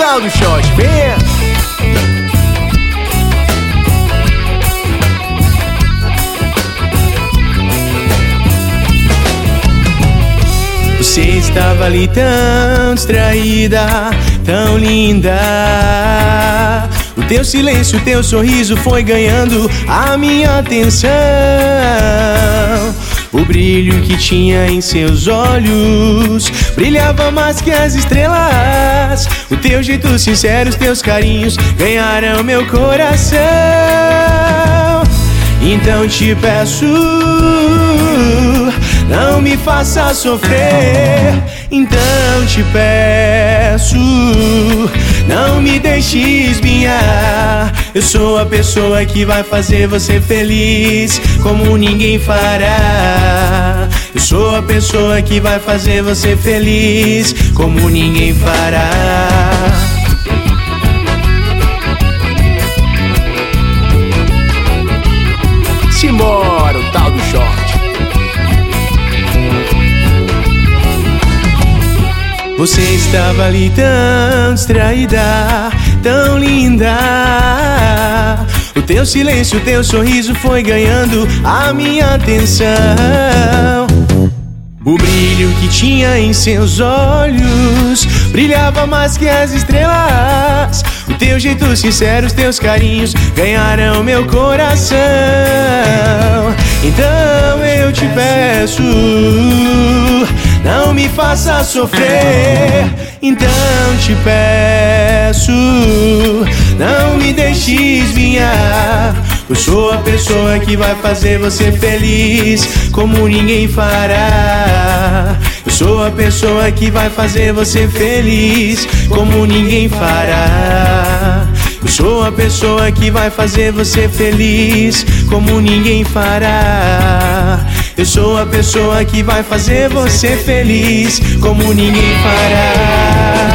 tal do shot, venha! Você estava ali tão distraída, tão linda. O teu silêncio, o teu sorriso foi ganhando a minha atenção. O brilho que tinha em seus olhos brilhava mais que as estrelas. O teu jeito sincero, os teus carinhos ganharam meu coração. Então te peço, não me faça sofrer. Então te peço, não me deixe esminhar. Eu sou a pessoa que vai fazer você feliz como ninguém fará. Eu sou a pessoa que vai fazer você feliz como ninguém fará. Simbora, o tal do short. Você estava ali tão distraída, tão linda. O teu silêncio, o teu sorriso foi ganhando a minha atenção. O brilho que tinha em seus olhos brilhava mais que as estrelas. O teu jeito sincero, os teus carinhos ganharam meu coração. Então eu te peço, não me faça sofrer. Então te peço, não me deixe esminhar. Eu sou a pessoa que vai fazer você feliz como ninguém fará. Eu sou a pessoa que vai fazer você feliz como ninguém fará. Eu sou a pessoa que vai fazer você feliz como ninguém fará. Eu sou a pessoa que vai fazer você feliz como ninguém fará.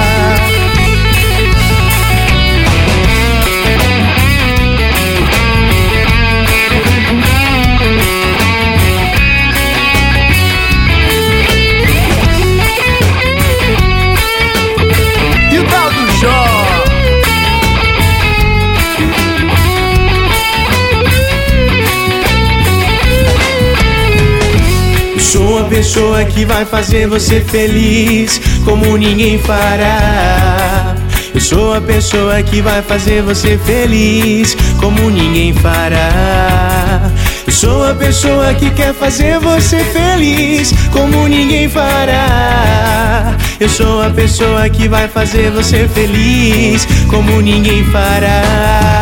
Sou a pessoa que vai fazer você feliz como ninguém fará. Eu sou a pessoa que vai fazer você feliz como ninguém fará. Eu sou a pessoa que quer fazer você feliz como ninguém fará. Eu sou a pessoa que vai fazer você feliz como ninguém fará.